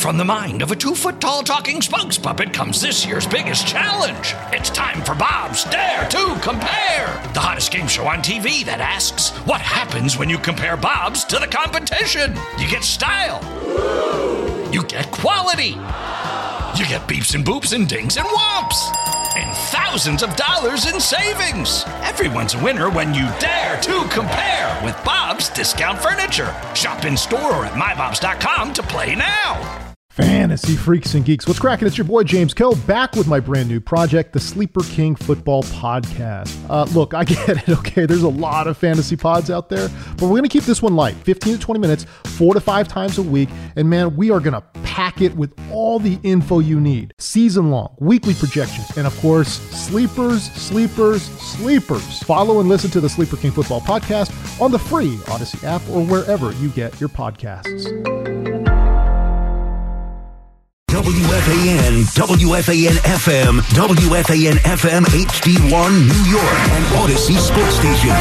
from the mind of a 2-foot-tall talking spokes puppet comes this year's biggest challenge. It's time for Bob's Dare to Compare, the hottest game show on TV that asks, what happens when you compare Bob's to the competition? You get style. You get quality. You get beeps and boops and dings and whomps. And thousands of dollars in savings. Everyone's a winner when you dare to compare with Bob's Discount Furniture. Shop in store or at mybobs.com to play now. Fantasy freaks and geeks, what's cracking? It's your boy James Koh back with my brand new project, the Sleeper King Football Podcast. Look, I get it, okay? There's a lot of fantasy pods out there, but we're going to keep this one light, 15 to 20 minutes, 4 to 5 times a week, and man, we are going to pack it with all the info you need. Season-long, weekly projections, and of course, sleepers. Follow and listen to the Sleeper King Football Podcast on the free Odyssey app or wherever you get your podcasts. WFAN, WFAN-FM, WFAN-FM HD1 New York, and Odyssey Sports Station.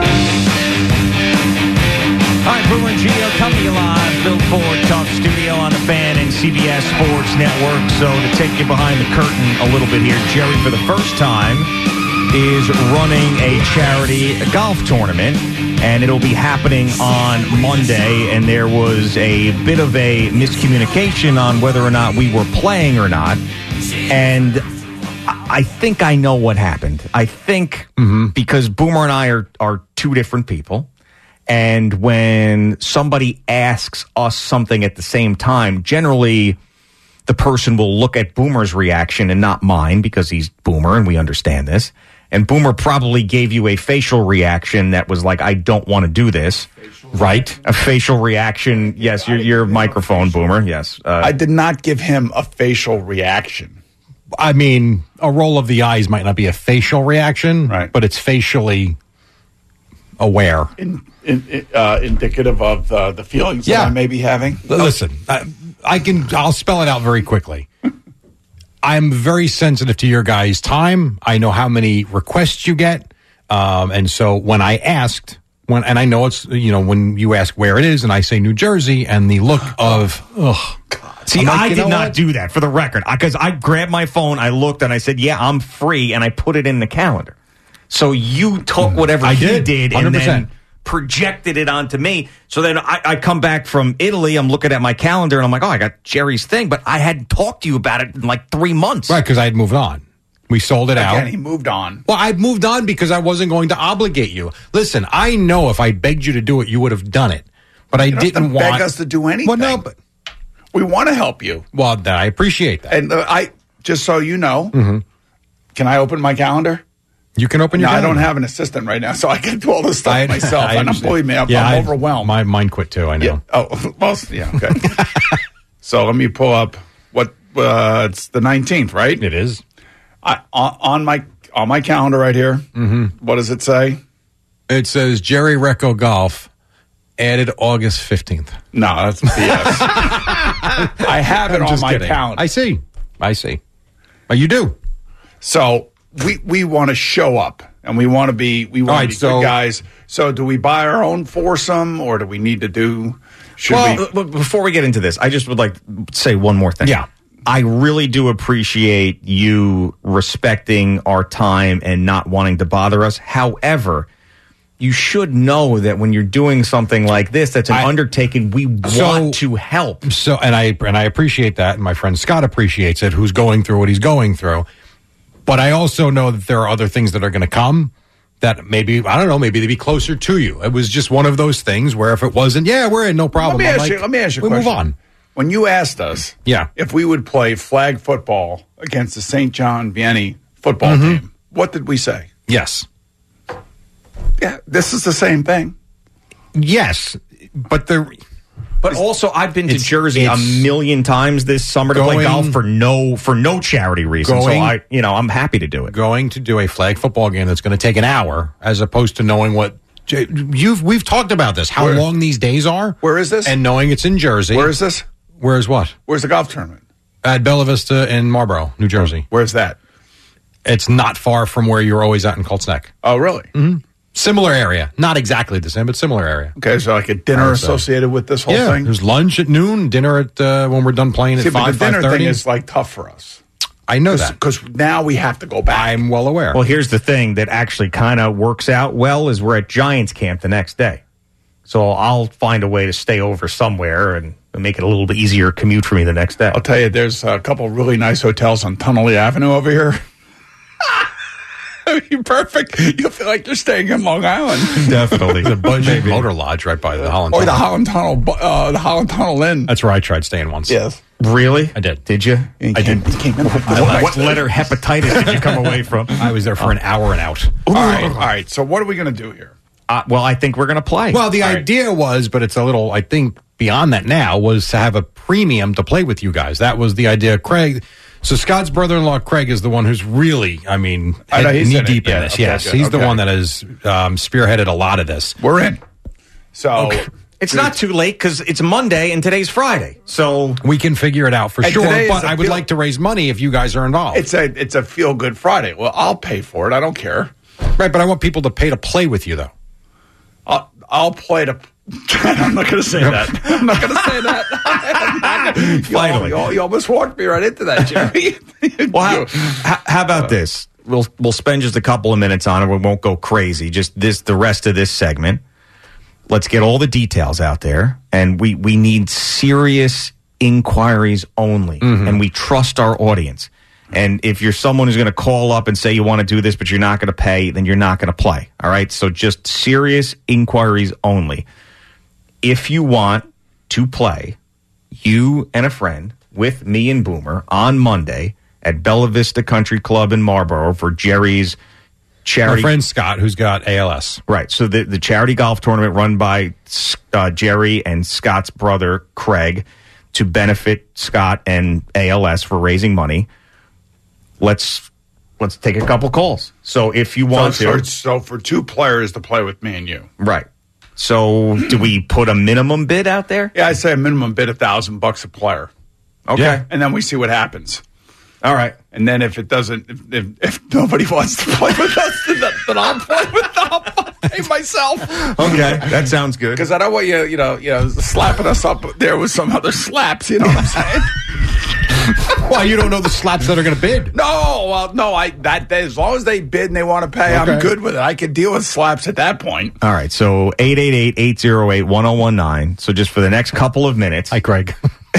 All right, Boomer and Gio coming to you live, Bill Ford Talk Studio on the Fan and CBS Sports Network. So to take you behind the curtain a little bit here, Jerry, for the first time, is running a charity golf tournament, and it'll be happening on Monday, and there was a bit of a miscommunication on whether or not we were playing or not, and I think I know what happened. I think because Boomer and I are two different people, and when somebody asks us something at the same time, generally the person will look at Boomer's reaction and not mine because he's Boomer and we understand this. And Boomer probably gave you a facial reaction that was like, I don't want to do this. Right? A facial reaction. Yes, your microphone, Boomer. Yes. I did not give him a facial reaction. I mean, a roll of the eyes might not be a facial reaction, right, but it's facially aware. Indicative of the feelings that I may be having. Listen, I'll spell it out very quickly. I'm very sensitive to your guys' time. I know how many requests you get. And so when I asked, and I know it's, when you ask where it is and I say New Jersey and the look of, oh, God. See, I did not do that for the record because I grabbed my phone, I looked and I said, yeah, I'm free. And I put it in the calendar. So you took whatever he did 100%. And then projected it onto me. So then I come back from Italy. I'm looking at my calendar and I'm like, oh, I got Jerry's thing. But I hadn't talked to you about it in like 3 months. Right, because I had moved on. We sold it out. Again, he moved on. Well, I moved on because I wasn't going to obligate you. Listen, I know if I begged you to do it, you would have done it. But I didn't want... beg us to do anything. Well, no, but... we want to help you. Well, I appreciate that. And just so you know, can I open my calendar? You can open your calendar. I don't have an assistant right now, so I can do all this stuff myself. And believe me, I'm overwhelmed. Mine quit too, I know. Yeah. Oh, well, yeah, okay. So let me pull up what it's the 19th, right? It is. On my calendar right here, what does it say? It says Jerry Recco Golf added August 15th. No, that's BS. I have it on my calendar. I see. Well, you do. So we want to show up, and we want to be good guys. So do we buy our own foursome, or do we need to do? Before we get into this, I just would like to say one more thing. Yeah. I really do appreciate you respecting our time and not wanting to bother us. However, you should know that when you're doing something like this, that's an undertaking, we want to help. So, and I appreciate that, and my friend Scott appreciates it, who's going through what he's going through. But I also know that there are other things that are going to come that maybe they'd be closer to you. It was just one of those things where if it wasn't, we're in, no problem. Let me ask you a question. Move on. When you asked us if we would play flag football against the St. John Vianney football team, what did we say? Yes. Yeah, this is the same thing. Yes, but also I've been to Jersey a million times this summer to play golf for no charity reason. So I'm happy to do it. Going to do a flag football game that's going to take an hour, as opposed to knowing what we've talked about this, how long these days are. Where is this? And knowing it's in Jersey. Where is this? Where's what? Where's the golf tournament? At Bella Vista in Marlboro, New Jersey. Where's that? It's not far from where you're always at in Colts Neck. Oh, really? Mm-hmm. Similar area. Not exactly the same, but similar area. Okay, so like a dinner associated with this whole thing? There's lunch at noon, dinner at when we're done playing at 5, the dinner 5:30. thing is like tough for us. I know that. Because now we have to go back. I'm well aware. Well, here's the thing that actually kind of works out well is we're at Giants camp the next day. So I'll find a way to stay over somewhere and make it a little bit easier commute for me the next day. I'll tell you, there's a couple really nice hotels on Tunnelly Avenue over here. You're perfect. You'll feel like you're staying in Long Island. Definitely. The Budget Motor Lodge right by the Holland Or Tunnel. the Holland Tunnel Inn. That's where I tried staying once. Yes. Really? I did. Did you? I did. What letter hepatitis did you come away from? I was there for an hour and out. All right. So what are we going to do here? Well, I think we're going to play. Well, the idea was, but it's a little, I think, beyond that now, was to have a premium to play with you guys. That was the idea. Craig, so Scott's brother-in-law, Craig, is the one who's really, knee-deep in this. Okay, yes, good. he's the one that has spearheaded a lot of this. We're in. So it's not too late because it's Monday and today's Friday. So we can figure it out for And sure. today is But a I would feel- like to raise money if you guys are involved. it's a feel-good Friday. Well, I'll pay for it. I don't care. Right, but I want people to pay to play with you, though. I'll play to... I'm not going to say that. I'm not going to say that. Finally. You almost walked me right into that, Jerry. Well, how about this? We'll spend just a couple of minutes on it. We won't go crazy. Just the rest of this segment. Let's get all the details out there, and we need serious inquiries only, and we trust our audience. And if you're someone who's going to call up and say you want to do this, but you're not going to pay, then you're not going to play. All right? So just serious inquiries only. If you want to play, you and a friend with me and Boomer on Monday at Bella Vista Country Club in Marlboro for Jerry's charity. My friend Scott, who's got ALS. Right. So the charity golf tournament run by Jerry and Scott's brother, Craig, to benefit Scott and ALS for raising money. Let's take a couple calls. So if you want So for two players to play with me and you. Right. So do we put a minimum bid out there? Yeah, I say a minimum bid $1,000 a player. Okay. Yeah. And then we see what happens. All right. And then if it doesn't, if nobody wants to play with us, then I'll play with them. I'll pay myself. Okay, that sounds good. Because I don't want you slapping us up there with some other slaps. You know what I'm saying? Well, you don't know the slaps that are going to bid. No, as long as they bid and they want to pay, I'm good with it. I can deal with slaps at that point. All right, so 888-808-1019. So just for the next couple of minutes. Hi, Craig.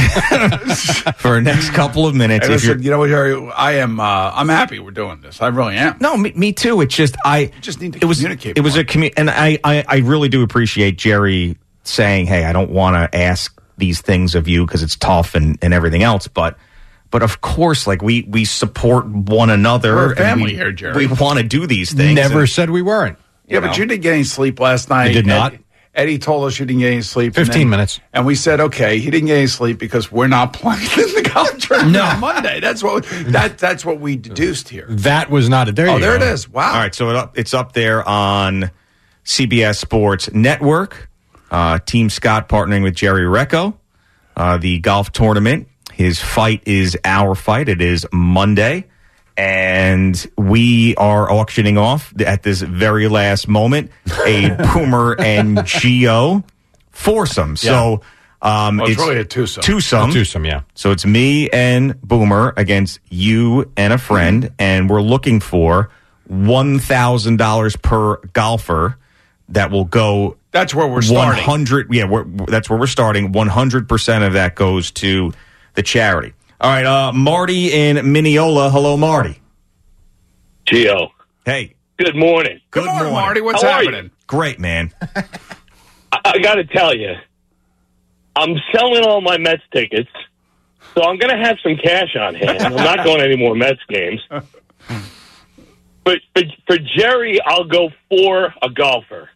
For the next couple of minutes. Hey, listen, you know what, Jerry? I'm happy we're doing this. I really am. No, me too. It's just just need to communicate. It was and I really do appreciate Jerry saying, "Hey, I don't want to ask these things of you because it's tough and everything else." But of course, like we support one another. We're a family here, Jerry. We want to do these things. Never said we weren't. Yeah, but you didn't get any sleep last night. I did not. Eddie told us you didn't get any sleep. 15 minutes. And we said, okay, he didn't get any sleep because we're not playing in the golf tournament on Monday. That's what we deduced here. That was not it. There you go. There it is. Wow. All right, so it's up there on CBS Sports Network. Team Scott partnering with Jerry Recco. The golf tournament. His fight is our fight. It is Monday. And we are auctioning off at this very last moment a Boomer and Gio foursome. Yeah. So it's really a twosome. A twosome, yeah. So it's me and Boomer against you and a friend, and we're looking for $1,000 per golfer that will go. That's where we're starting. 100. Yeah, that's where we're starting. 100% of that goes to the charity. All right, Marty in Mineola. Hello, Marty. Gio. Hey. Good morning. Good morning, Marty. What's How happening? Great, man. I got to tell you, I'm selling all my Mets tickets, so I'm going to have some cash on hand. I'm not going to any more Mets games. But for Jerry, I'll go for a golfer.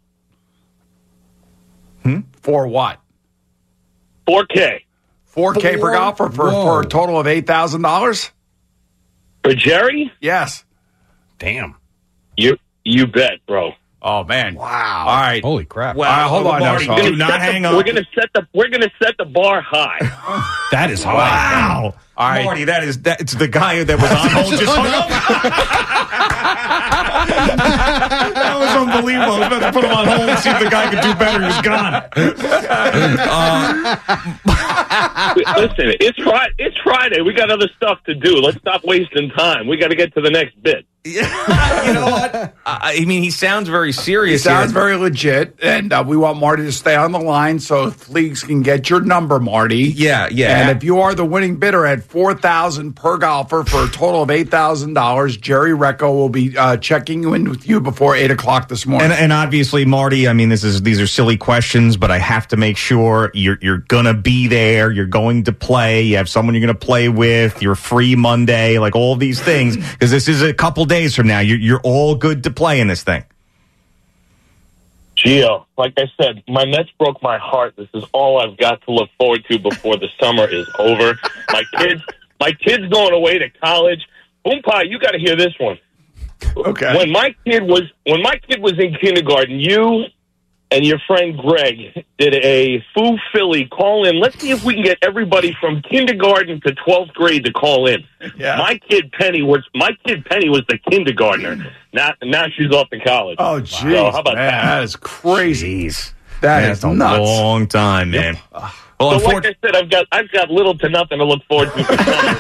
For what? $4K. $4K per golfer for a total of $8,000? For Jerry? Yes. Damn. You bet, bro. Oh man! Wow! All right, holy crap! Well, hold on, Marty, now, do not hang up. We're gonna set the bar high. That is high. Wow! All right, Marty, it's the guy that was on hold just hung up. That was unbelievable. I was about to put him on hold and see if the guy could do better. He was gone. Listen, it's Friday. We got other stuff to do. Let's stop wasting time. We got to get to the next bit. You know what? I mean, he sounds very serious. He sounds very legit, and we want Marty to stay on the line so Fleegs can get your number, Marty. Yeah. And if you are the winning bidder at $4,000 per golfer for a total of $8,000, Jerry Recco will be checking in with you before 8 o'clock this morning. And obviously, Marty, I mean, these are silly questions, but I have to make sure you're gonna be there. You're going to play. You have someone you're gonna play with. You're free Monday, like all these things, because this is a couple days from now. You're all good to play in this thing. Gio, like I said, my Mets broke my heart. This is all I've got to look forward to before the summer is over. My kid's going away to college. Boom Pie, you got to hear this one. Okay. When my kid was in kindergarten, you and your friend Greg did a Foo Philly call in. Let's see if we can get everybody from kindergarten to 12th grade to call in. Yeah. My kid Penny was the kindergartner. Now she's off to college. Oh, geez, so how about man, that? is crazy. Jeez. That's a nuts. long time, man. Yep. Well, So like I said, I've got little to nothing to look forward to for summer.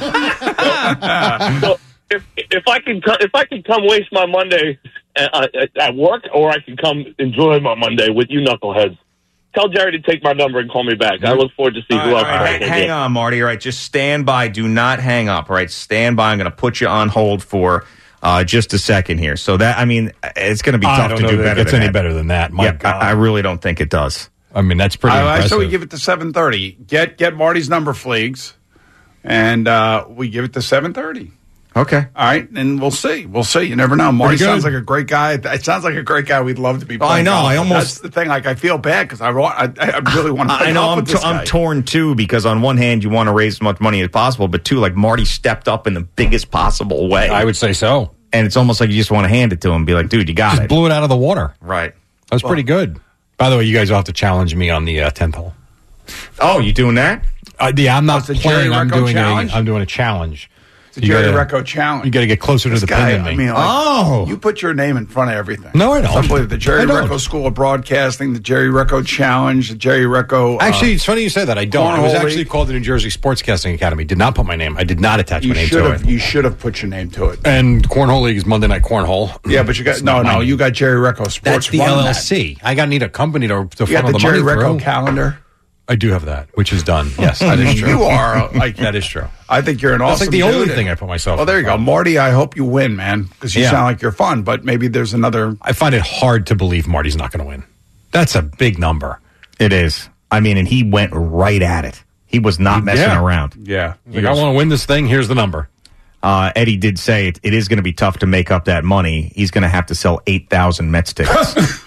So if I can come waste my Monday at work, or I can come enjoy my Monday with you knuckleheads, tell Jerry to take my number and call me back. I look forward to see who else. Hang on, Marty. All right, just stand by. Do not hang up. All right, stand by. I'm going to put you on hold for just a second here. So that, I mean, it's going to be tough to do better. It's any better than that. My God. I really don't think it does. I mean, that's pretty impressive. So we give it to 7:30. Get Marty's number, Fleegs, and we give it to 7:30. Okay. All right, and we'll see. We'll see. You never know. Marty sounds like a great guy. It sounds like a great guy. We'd love to be playing. I know. golf. I almost. That's the thing. Like, I feel bad because I really want to play I know. golf with this guy. I'm torn too, because on one hand you want to raise as much money as possible, but two, like Marty stepped up in the biggest possible way. I would say so. And it's almost like you just want to hand it to him, be like, dude, you got Just it. blew it out of the water. Right. That was pretty good. By the way, you guys will have to challenge me on the 10th hole. Oh, you doing that? Yeah, I'm not the Jerry playing. I'm Recco doing a challenge. The Jerry Recco challenge. You got to get closer to the pin than me. You put your name in front of everything. No, I don't. Unbelievable. The Jerry Recco School of Broadcasting, the Jerry Recco Challenge, the Jerry Recco. Actually, it's funny you say that. I don't. It was Cornhole actually League. called the New Jersey Sportscasting Academy. Did not put my name. I did not attach my name to it. You should have put your name to it. And Cornhole League is Monday Night Cornhole. Yeah, but you got no. You got Jerry Recco Sports. That's the Run LLC. I got need a company to You got funnel the the Jerry money Recco through. calendar. I do have that, which is done. Yes, that is true. You are like that is true. I think you're an That's awesome. like the only dude. thing I put myself. Well, there you go, Marty. I hope you win, man, because you Yeah. sound like you're fun. But maybe there's another. I find it hard to believe Marty's not going to win. That's a big number. It is. I mean, and he went right at it. He was not messing around. Yeah. Like, I want to win this thing. Here's the number. Eddie did say it is going to be tough to make up that money. He's going to have to sell 8,000 Mets tickets.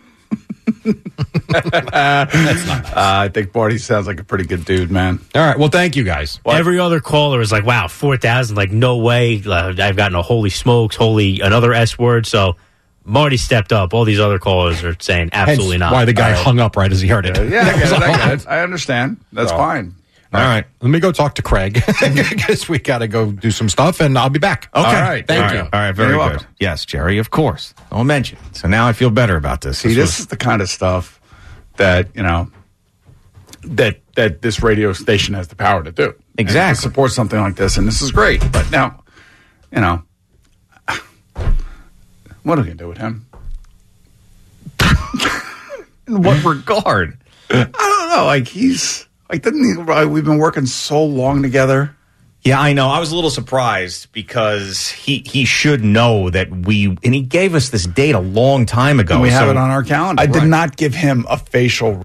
I think Marty sounds like a pretty good dude, man. All right. Well, thank you guys. Every other caller is like, wow, 4,000. Like, no way. I've gotten a holy smokes, another S word. So Marty stepped up. All these other callers are saying absolutely Hence not. why the guy hung up right as he heard it. Yeah, I get it. I understand. That's fine. All right. Let me go talk to Craig because we got to go do some stuff, and I'll be back. Okay. All right. Thank you. All right. Very You're good. welcome. Yes, Jerry, of course. Don't mention it. So now I feel better about this. See, this is the kind of stuff that, that this radio station has the power to do. Exactly. And to support something like this, and this is great. But now, what are we going to do with him? In what regard? I don't know. Like, we've been working so long together. Yeah, I know. I was a little surprised because he should know that and he gave us this date a long time ago. And we have it on our calendar. I did Right. not give him a facial.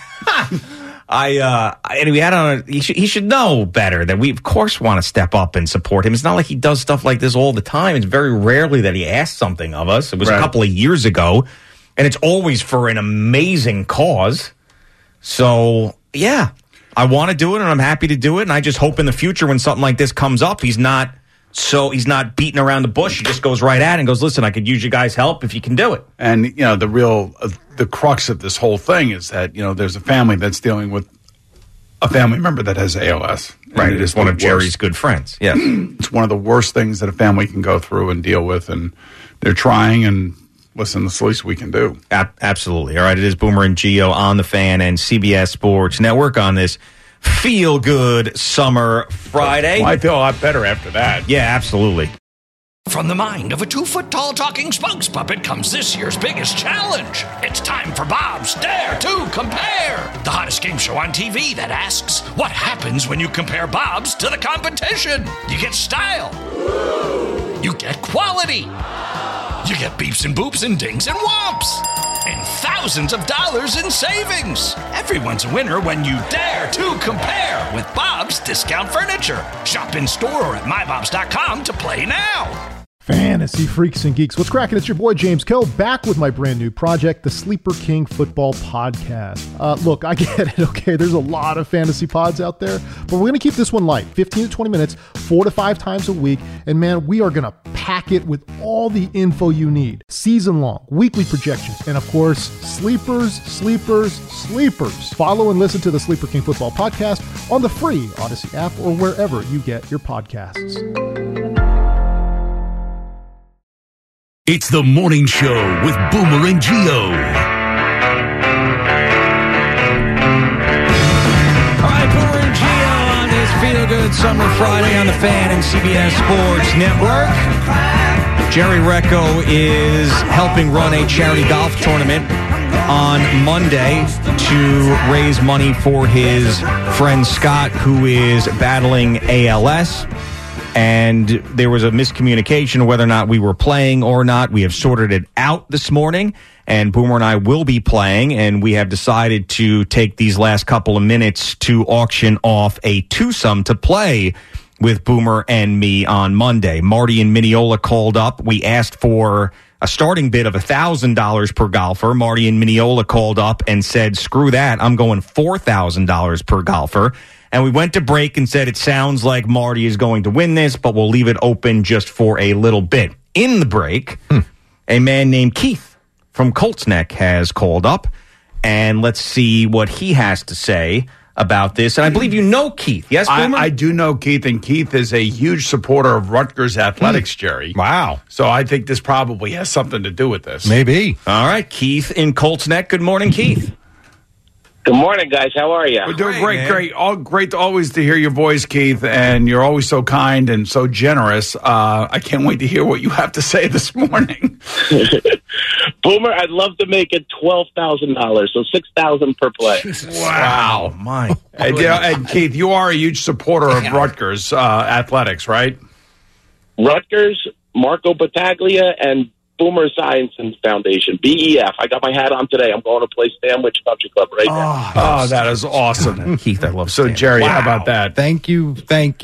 And we had on. He should know better that we, of course, want to step up and support him. It's not like he does stuff like this all the time. It's very rarely that he asks something of us. It was a couple of years ago, and it's always for an amazing cause. So, yeah, I want to do it, and I'm happy to do it. And I just hope in the future when something like this comes up, he's not beating around the bush. He just goes right at it and goes, listen, I could use you guys' help if you can do it. And, the crux of this whole thing is that, there's a family that's dealing with a family member that has ALS. Right, it is one of Jerry's good friends. Yes. It's one of the worst things that a family can go through and deal with, and they're trying, and listen, that's the least we can do. Absolutely. All right, it is Boomer and Gio on the Fan and CBS Sports Network on this feel-good summer Friday. Well, I feel a lot better after that. Yeah, absolutely. From the mind of a 2-foot-tall talking spokes puppet comes this year's biggest challenge. It's time for Bob's Dare to Compare, the hottest game show on TV that asks, what happens when you compare Bob's to the competition? You get style. You get quality. You get beeps and boops and dings and whomps. And thousands of dollars in savings. Everyone's a winner when you dare to compare with Bob's Discount Furniture. Shop in store or at mybobs.com to play now. Fantasy freaks and geeks, what's cracking? It's your boy James Kell, back with my brand new project, the Sleeper King Football Podcast. Look, I get it, okay? There's a lot of fantasy pods out there, but we're going to keep this one light, 15 to 20 minutes, 4 to 5 times a week, and man, we are going to pack it with all the info you need. Season-long, weekly projections, and of course, sleepers. Follow and listen to the Sleeper King Football Podcast on the free Odyssey app or wherever you get your podcasts. It's the morning show with Boomer and Gio. All right, Boomer and Gio on this feel-good summer Friday on the Fan and CBS Sports Network. Jerry Recco is helping run a charity golf tournament on Monday to raise money for his friend Scott, who is battling ALS. And there was a miscommunication of whether or not we were playing or not. We have sorted it out this morning, and Boomer and I will be playing, and we have decided to take these last couple of minutes to auction off a twosome to play with Boomer and me on Monday. Marty in Mineola called up. We asked for a starting bid of $1,000 per golfer. Marty in Mineola called up and said, screw that, I'm going $4,000 per golfer. And we went to break and said, it sounds like Marty is going to win this, but we'll leave it open just for a little bit. In the break, a man named Keith from Colts Neck has called up, and let's see what he has to say about this. And I believe you know Keith. Yes, Boomer? I do know Keith, and Keith is a huge supporter of Rutgers athletics, Jerry. Wow. So I think this probably has something to do with this. Maybe. All right, Keith in Colts Neck. Good morning, Keith. Good morning, guys. How are you? We're doing great. Great always to hear your voice, Keith, and you're always so kind and so generous. I can't wait to hear what you have to say this morning. Boomer, I'd love to make it $12,000, so $6,000 per play. Wow. My. And Keith, you are a huge supporter of Rutgers athletics, right? Rutgers, Marco Battaglia, and Boomer Science and Foundation, BEF. I got my hat on today. I'm going to play Stanwich Country Club right now. Oh, that is awesome. Keith, I love So, Stanwich. Jerry, how about that? Thank you.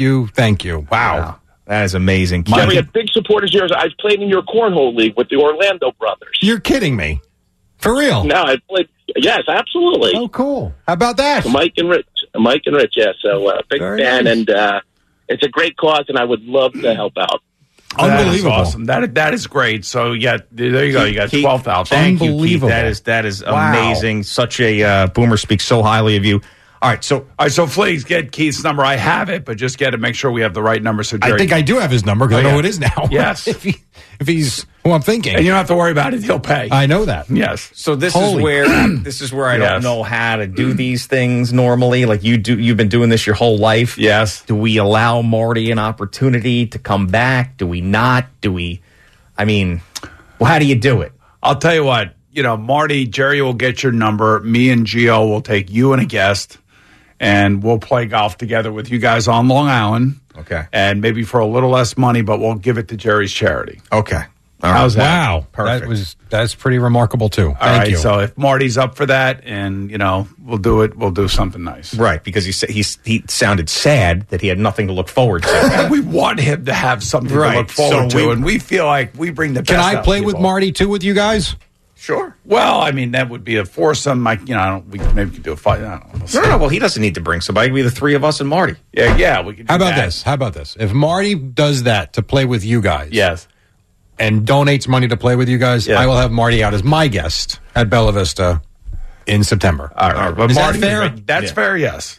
Wow. That is amazing. Jerry, a big supporter of yours. I've played in your cornhole league with the Orlando brothers. You're kidding me. For real? No, I played. Yes, absolutely. Oh, cool. How about that? Mike and Rich. Yeah, so big Very fan, nice. And it's a great cause, and I would love to help out. Unbelievable. That is awesome. That is great. So, yeah, there you go. You got 12,000. Thank you, Keith. Unbelievable. That is Wow. amazing. Such a Boomer speaks so highly of you. All right, so please get Keith's number. I have it, but just get it. Make sure we have the right number. So Jerry, I think I do have his number because I know who it is now. Yes. if he's who I'm thinking. and you don't have to worry about it. He'll pay. I know that. Yes. So this Holy is where I don't know how to do these things normally. Like you've been doing this your whole life. Yes. Do we allow Marty an opportunity to come back? Do we not? How do you do it? I'll tell you what. Marty, Jerry will get your number. Me and Gio will take you and a guest, and we'll play golf together with you guys on Long Island. Okay. And maybe for a little less money, but we'll give it to Jerry's charity. Okay. All right. How's that? Wow. Perfect. That's pretty remarkable too. Thank you. So if Marty's up for that, and we'll do it. We'll do something nice. Right, because he sounded sad that he had nothing to look forward to. And we want him to have something to look forward to, and we feel like we bring the best. Can I out play of with people. Marty too with you guys? Sure. Well, that would be a foursome. We maybe could do a fight. I don't know. No. Well, he doesn't need to bring somebody. It'd be the three of us and Marty. Yeah. We could. How about this? If Marty does that to play with you guys, Yes. and donates money to play with you guys, Yeah. I will have Marty out as my guest at Bella Vista in September. All right. But Is that Marty, fair? That's fair. Yes.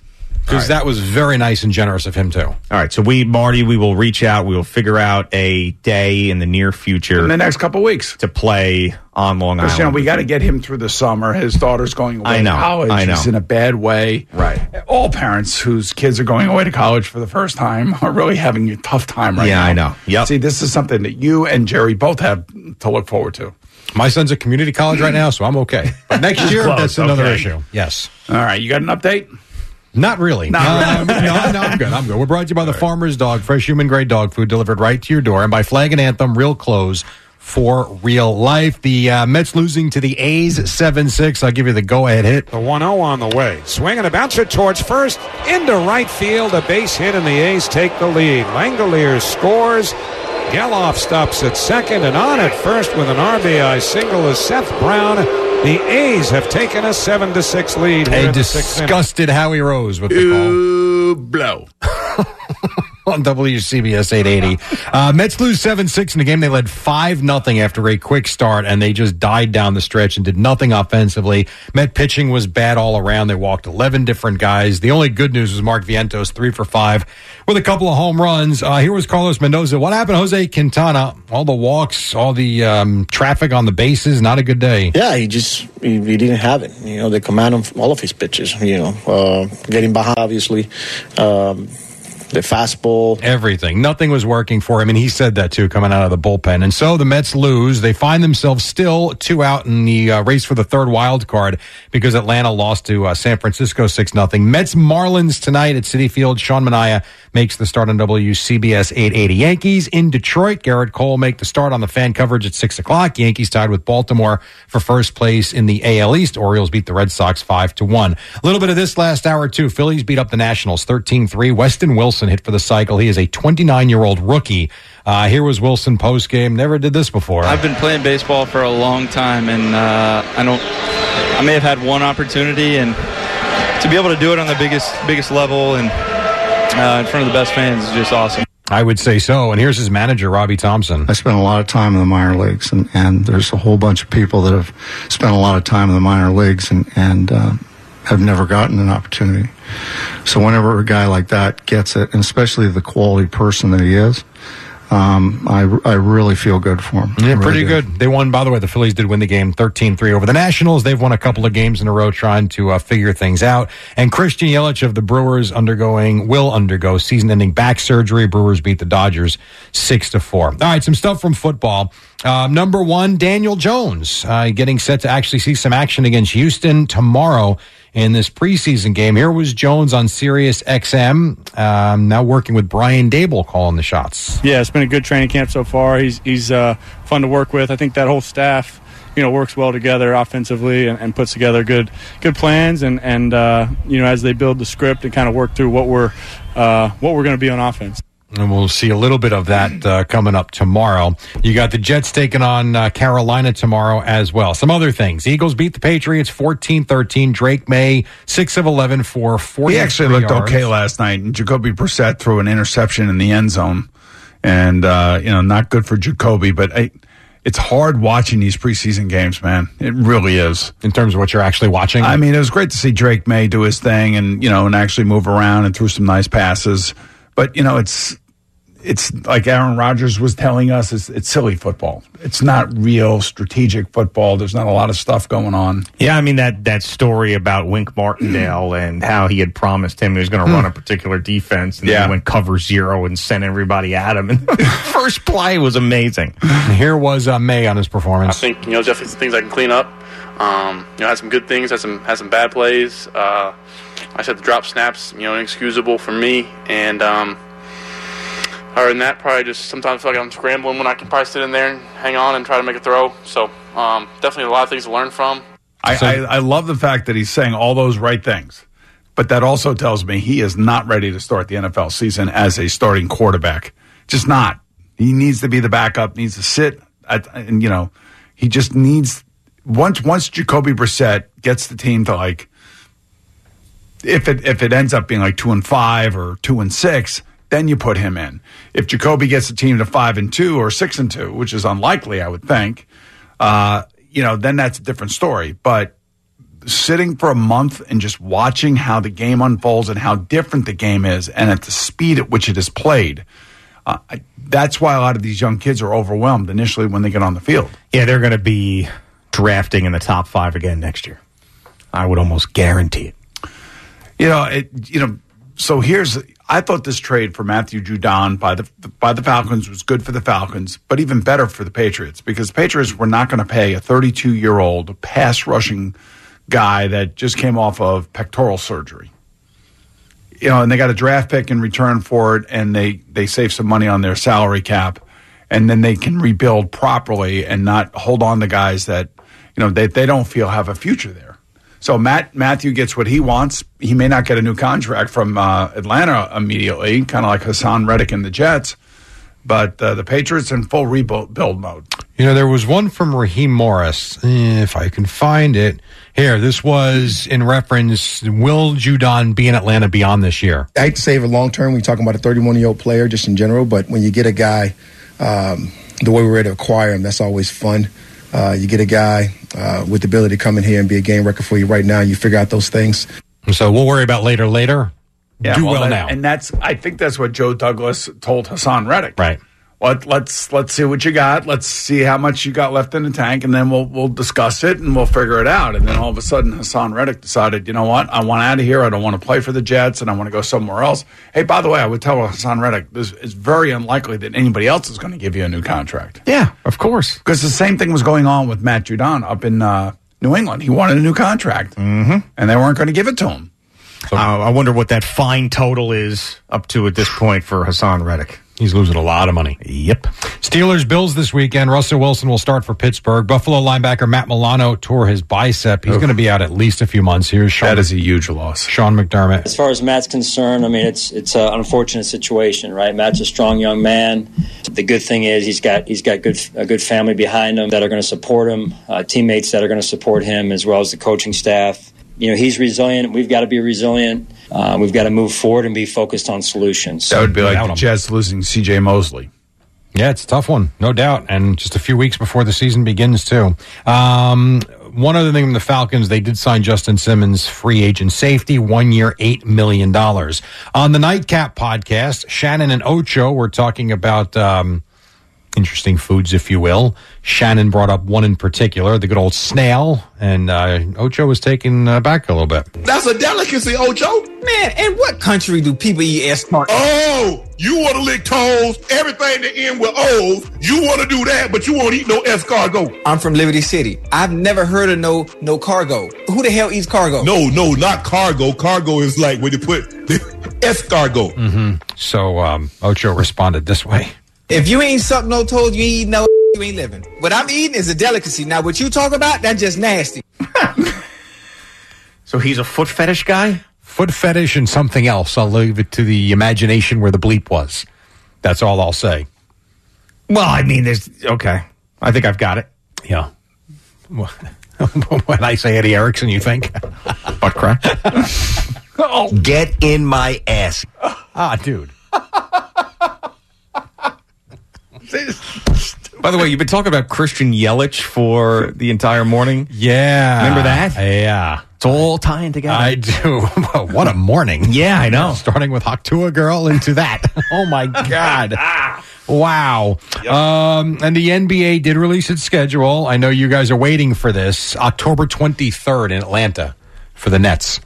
because that was very nice and generous of him, too. All right, so Marty, we will reach out. We will figure out a day in the near future. In the next couple of weeks. To play on Long Island. You know, we got to get him through the summer. His daughter's going away to college. I know. He's in a bad way. Right. All parents whose kids are going away to college for the first time are really having a tough time right now. Yeah, I know. Yep. See, this is something that you and Jerry both have to look forward to. My son's at community college right now, so I'm okay. But next year, Close, that's another okay. issue. Yes. All right, you got an update? Not really. No, I'm good. We're brought to you by the Farmer's Dog, fresh human-grade dog food delivered right to your door, and by Flag and Anthem, real clothes for real life. The Mets losing to the A's 7-6. I'll give you the go-ahead hit. The 1-0 on the way. Swing and a bouncer towards first, into right field. A base hit, and the A's take the lead. Langoliers scores. Geloff stops at second, and on at first with an RBI single is Seth Brown. The A's have taken a 7-6 lead. A disgusted Howie Rose with the call. Blow. On WCBS 880. Mets lose 7-6 in a game they led 5-0 after a quick start, and they just died down the stretch and did nothing offensively. Met pitching was bad all around. They walked 11 different guys. The only good news was Mark Vientos, 3 for 5 with a couple of home runs. Here was Carlos Mendoza. What happened to Jose Quintana? All the walks, all the traffic on the bases, not a good day. Yeah, he didn't have it. You know, they command him all of his pitches, getting behind, obviously. The fastball. Everything. Nothing was working for him, and he said that, too, coming out of the bullpen. And so the Mets lose. They find themselves still 2 out in the race for the third wild card because Atlanta lost to San Francisco 6-0. Mets-Marlins tonight at Citi Field. Sean Manaea makes the start on WCBS 880. Yankees in Detroit. Garrett Cole make the start on the fan coverage at 6 o'clock. Yankees tied with Baltimore for first place in the AL East. Orioles beat the Red Sox 5-1. A little bit of this last hour, too. Phillies beat up the Nationals 13-3. Weston Wilson hit for the cycle. He is a 29-year-old rookie. Here was Wilson postgame. Never did this before. I've been playing baseball for a long time, and I may have had one opportunity, and to be able to do it on the biggest level and in front of the best fans is just awesome. I would say so. And here's his manager, Robbie Thompson. I spent a lot of time in the minor leagues, and there's a whole bunch of people that have spent a lot of time in the minor leagues and have never gotten an opportunity. So whenever a guy like that gets it, and especially the quality person that he is, I really feel good for him. Yeah, pretty good. They won, by the way, the Phillies did win the game 13-3 over the Nationals. They've won a couple of games in a row trying to figure things out. And Christian Yelich of the Brewers will undergo season-ending back surgery. Brewers beat the Dodgers 6-4. All right, some stuff from football. Number one, Daniel Jones getting set to actually see some action against Houston tomorrow in this preseason game. Here was Jones on Sirius XM, now working with Brian Dable calling the shots. Yeah, it's been a good training camp so far. He's fun to work with. I think that whole staff, works well together offensively and puts together good plans and as they build the script and kind of work through what we're going to be on offense. And we'll see a little bit of that coming up tomorrow. You got the Jets taking on Carolina tomorrow as well. Some other things. Eagles beat the Patriots 14-13. Drake May, 6 of 11 for 43 He actually looked yards. okay last night. And Jacoby Brissett threw an interception in the end zone. And, not good for Jacoby. But it's hard watching these preseason games, man. It really is. In terms of what you're actually watching? I mean, it was great to see Drake May do his thing and, and actually move around and threw some nice passes. But, it's like Aaron Rodgers was telling us, it's silly football. It's not real strategic football. There's not a lot of stuff going on. Yeah, I mean, that story about Wink Martindale and how he had promised him he was going to run a particular defense, and then he went cover zero and sent everybody at him. And first play was amazing. Here was May on his performance. I think, definitely some things I can clean up. Had some good things, had some bad plays. I said the drop snaps, inexcusable for me. And other than that, probably just sometimes I feel like I'm scrambling when I can probably sit in there and hang on and try to make a throw. So definitely a lot of things to learn from. I love the fact that he's saying all those right things. But that also tells me he is not ready to start the NFL season as a starting quarterback. Just not. He needs to be the backup, needs to sit. He just needs... Once Jacoby Brissett gets the team to if it ends up being 2-5 or 2-6, then you put him in. If Jacoby gets the team to 5-2 or 6-2, which is unlikely, I would think, then that's a different story. But sitting for a month and just watching how the game unfolds and how different the game is and at the speed at which it is played, that's why a lot of these young kids are overwhelmed initially when they get on the field. Yeah, they're going to be drafting in the top 5 again next year. I would almost guarantee it. So I thought this trade for Matthew Judon by the Falcons was good for the Falcons, but even better for the Patriots, because the Patriots were not going to pay a 32-year-old pass rushing guy that just came off of pectoral surgery. And they got a draft pick in return for it, and they save some money on their salary cap, and then they can rebuild properly and not hold on to guys that they don't feel have a future there. So Matthew gets what he wants. He may not get a new contract from Atlanta immediately, kind of like Hassan Reddick and the Jets, but the Patriots in full rebuild mode. There was one from Raheem Morris, if I can find it. Here, this was in reference, will Judon be in Atlanta beyond this year? I hate to say for long term, we're talking about a 31-year-old player just in general, but when you get a guy, the way we're ready to acquire him, that's always fun. You get a guy with the ability to come in here and be a game wrecker for you right now. You figure out those things. So we'll worry about later. Yeah, Do well now. And I think that's what Joe Douglas told Hassan Reddick. Right. Let's see what you got. Let's see how much you got left in the tank, and then we'll discuss it and we'll figure it out. And then all of a sudden, Hassan Reddick decided, you know what? I want out of here. I don't want to play for the Jets, and I want to go somewhere else. Hey, by the way, I would tell Hassan Reddick, it's very unlikely that anybody else is going to give you a new contract. Yeah, of course. Because the same thing was going on with Matt Judon up in New England. He wanted a new contract, and they weren't going to give it to him. So, I wonder what that fine total is up to at this point for Hassan Reddick. He's losing a lot of money. Yep. Steelers-Bills this weekend. Russell Wilson will start for Pittsburgh. Buffalo linebacker Matt Milano tore his bicep. He's going to be out at least a few months. Here's Sean. That is a huge loss. Sean McDermott. As far as Matt's concerned, it's an unfortunate situation, right? Matt's a strong young man. The good thing is he's got a good family behind him that are going to support him, teammates that are going to support him, as well as the coaching staff. He's resilient. We've got to be resilient. We've got to move forward and be focused on solutions. That would be like the Jets losing C.J. Mosley. Yeah, it's a tough one, no doubt. And just a few weeks before the season begins, too. One other thing from the Falcons, they did sign Justin Simmons, free agent safety, 1 year, $8 million. On the Nightcap podcast, Shannon and Ocho were talking about interesting foods, if you will. Shannon brought up one in particular, the good old snail, and Ocho was taken back a little bit. That's a delicacy, Ocho. Man, in what country do people eat escargot? Oh, you want to lick toes, everything that end with O's. You want to do that, but you won't eat no escargot. I'm from Liberty City. I've never heard of no cargo. Who the hell eats cargo? No, not cargo. Cargo is like when you put the escargot. Mm-hmm. So Ocho responded this way. If you ain't sucked no toes, you ain't eating no, you ain't living. What I'm eating is a delicacy. Now, what you talk about, that's just nasty. So he's a foot fetish guy? Foot fetish and something else. I'll leave it to the imagination where the bleep was. That's all I'll say. Well, okay. I think I've got it. Yeah. When I say Eddie Erickson, you think? Butt crack. Oh. Get in my ass. Dude. By the way, you've been talking about Christian Yelich for the entire morning. Yeah. Remember that? Yeah. It's all tying together. I do. What a morning. Yeah, I know. Starting with Hoctua Girl into that. Oh, my God. Wow. Yep. And the NBA did release its schedule. I know you guys are waiting for this. October 23rd in Atlanta for the Nets.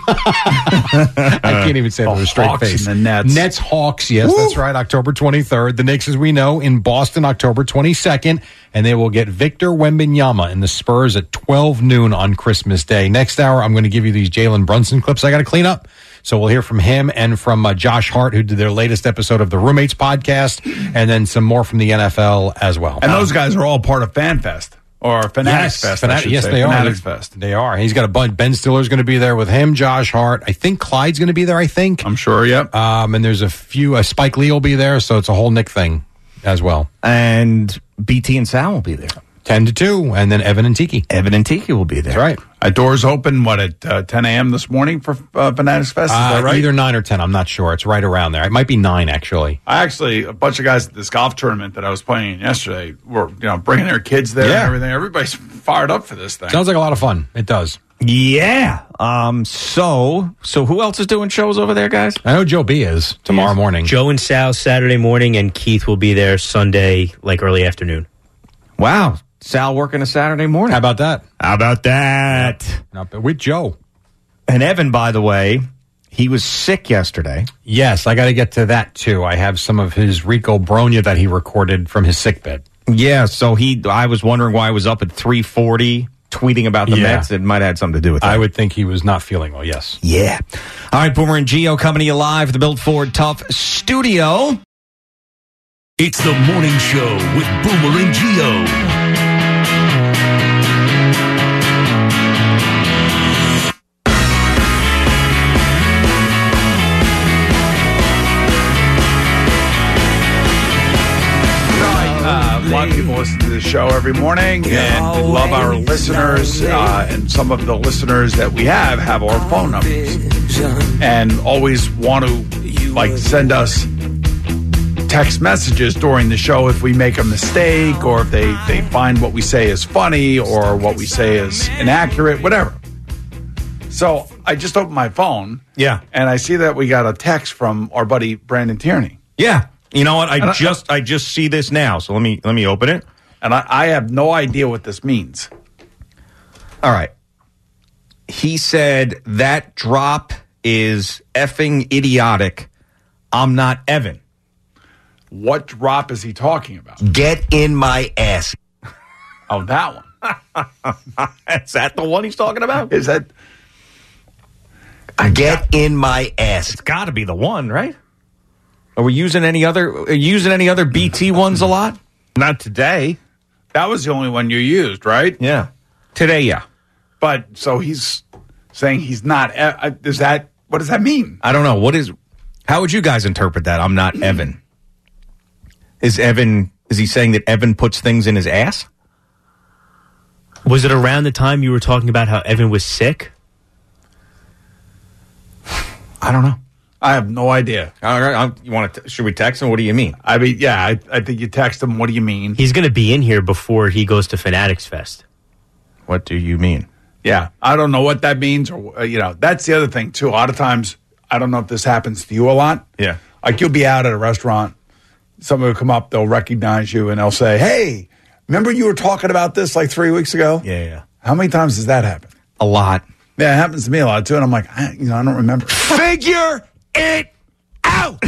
I can't even say that with a straight Hawks face. And the Nets. Hawks, yes, that's right, October 23rd. The Knicks, as we know, in Boston, October 22nd. And they will get Victor Wembanyama and the Spurs at 12 noon on Christmas Day. Next hour, I'm going to give you these Jalen Brunson clips I got to clean up. So we'll hear from him and from Josh Hart, who did their latest episode of the Roommates podcast, and then some more from the NFL as well. And those guys are all part of FanFest. Or Fanatics Fest, yes, they Fanatics are. Fest. They are. He's got a bunch. Ben Stiller's going to be there with him, Josh Hart. I think Clyde's going to be there, I'm sure, yep. And there's a few, Spike Lee will be there, so it's a whole Nick thing as well. And BT and Sal will be there. 10 to 2, and then Evan and Tiki. Evan and Tiki will be there. That's right. Doors open, at 10 a.m. this morning for Fanatics Fest? Is that right? Either 9 or 10. I'm not sure. It's right around there. It might be 9, actually. A bunch of guys at this golf tournament that I was playing in yesterday were, bringing their kids there and everything. Everybody's fired up for this thing. Sounds like a lot of fun. It does. Yeah. So who else is doing shows over there, guys? I know Joe B is tomorrow morning. Joe and Sal Saturday morning, and Keith will be there Sunday, early afternoon. Wow. Sal working a Saturday morning. How about that? Yep. With Joe. And Evan, by the way, he was sick yesterday. Yes, I got to get to that, too. I have some of his Rico Bronya that he recorded from his sickbed. Yeah, so I was wondering why he was up at 3:40 tweeting about the Mets. It might have had something to do with that. I would think he was not feeling well, yes. Yeah. All right, Boomer and Gio coming to you live at the Built Ford Tough studio. It's the morning show with Boomer and Gio. A lot of people listen to the show every morning, and we love our listeners. And some of the listeners that we have our phone numbers, and always want to send us text messages during the show if we make a mistake, or if they find what we say is funny, or what we say is inaccurate, whatever. So I just opened my phone, and I see that we got a text from our buddy Brandon Tierney. Yeah. You know what? I just see this now. So let me open it. And I have no idea what this means. All right. He said that drop is effing idiotic. I'm not Evan. What drop is he talking about? Get in my ass. Oh, that one. Is that the one he's talking about? Is that? Get in my ass. It's got to be the one, right? Are we using any other BT ones a lot? Not today. That was the only one you used, right? Yeah. Today, yeah. But so he's saying he's not. What does that mean? I don't know. How would you guys interpret that? I'm not Evan. Is he saying that Evan puts things in his ass? Was it around the time you were talking about how Evan was sick? I don't know. I have no idea. All right, should we text him? What do you mean? I mean, yeah, I think you text him. What do you mean? He's going to be in here before he goes to Fanatics Fest. What do you mean? Yeah, I don't know what that means. Or that's the other thing too. A lot of times, I don't know if this happens to you a lot. Yeah, like you'll be out at a restaurant, somebody will come up, they'll recognize you, and they'll say, "Hey, remember you were talking about this like 3 weeks ago?" Yeah. How many times does that happen? A lot. Yeah, it happens to me a lot too, and I'm like, I don't remember. Figure it out.